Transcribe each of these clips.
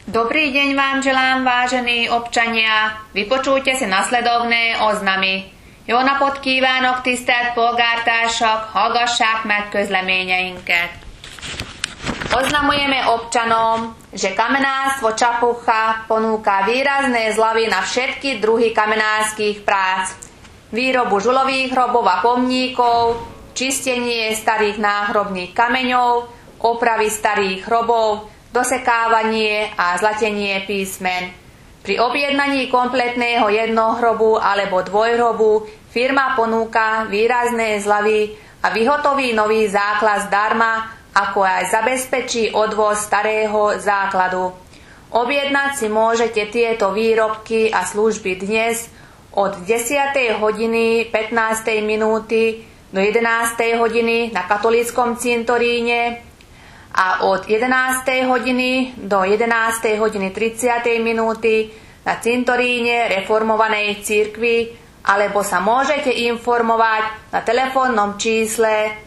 Dobrý deň vám želám, vážení občania. Vypočujte si nasledovné oznamy. Jó napot kívánok, tisztelt polgártársak, hallgassák meg közleményeinket. Oznamujeme občanom, že kamenárstvo Čapucha ponúka výrazné zľavy na všetky druhy kamenárskych prác. Výrobu žulových hrobov a pomníkov, čistenie starých náhrobných kameňov, opravy starých hrobov, dosekávanie a zlatenie písmen. Pri objednaní kompletného jednohrobu alebo dvojhrobu firma ponúka výrazné zľavy a vyhotoví nový základ zdarma, ako aj zabezpečí odvoz starého základu. Objednať si môžete tieto výrobky a služby dnes od 10. hodiny 15. minúty do 11. hodiny na katolíckom cintoríne a od 11. hodiny do 11. hodiny 30. minúty na cintoríne reformovanej cirkvi, alebo sa môžete informovať na telefónnom čísle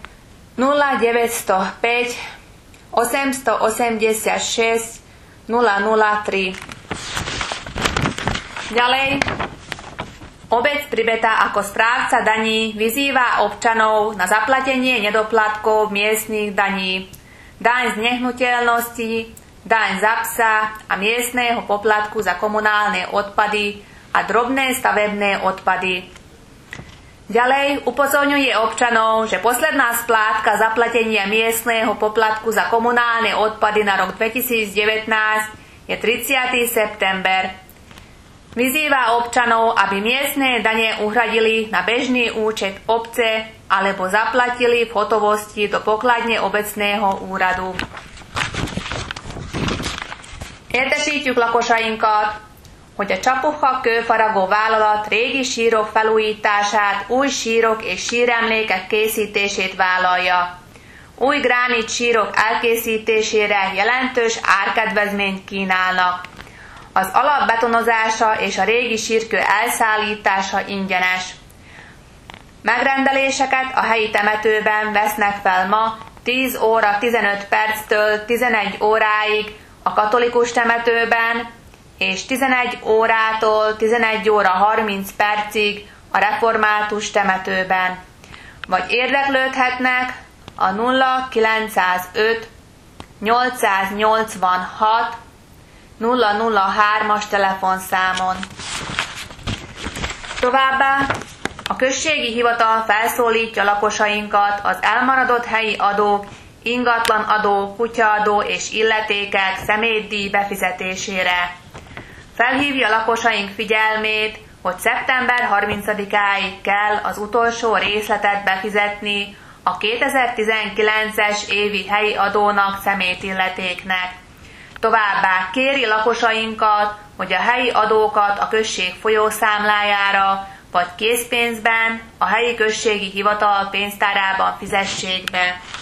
0905 886 003. Ďalej, obec Pribeta ako správca daní vyzýva občanov na zaplatenie nedoplatkov miestnych daní, daň z nehnuteľnosti, daň za psa a miestneho poplatku za komunálne odpady a drobné stavebné odpady. Ďalej upozorňuje občanov, že posledná splátka zaplatenia miestneho poplatku za komunálne odpady na rok 2019 je 30. september. Vyzýva občanov, aby miestne dane uhradili na bežný účet obce alebo zaplatili v hotovosti do pokladne obecného úradu. Értesítjük lakosainkat, hogy a Csapukha kőfaragó vállalat régi sírok felújítását, új sírok és síremlékek készítését vállalja. Új gránit sírok elkészítésére jelentős árkedvezményt kínálnak. Az alap betonozása és a régi sírkő elszállítása ingyenes. Megrendeléseket a helyi temetőben vesznek fel ma 10 óra 15 perctől 11 óráig a katolikus temetőben, és 11 órától 11 óra 30 percig a református temetőben. Vagy érdeklődhetnek a 0905 886 003-as telefonszámon. Továbbá a községi hivatal felszólítja lakosainkat az elmaradott helyi adók, ingatlanadó, kutyaadó és illetékek szemétdíj befizetésére. Felhívja lakosaink figyelmét, hogy szeptember 30-áig kell az utolsó részletet befizetni a 2019-es évi helyi adónak, szemétilletéknek. Továbbá kéri lakosainkat, hogy a helyi adókat a község folyószámlájára vagy készpénzben a helyi községi hivatal pénztárában fizessék be.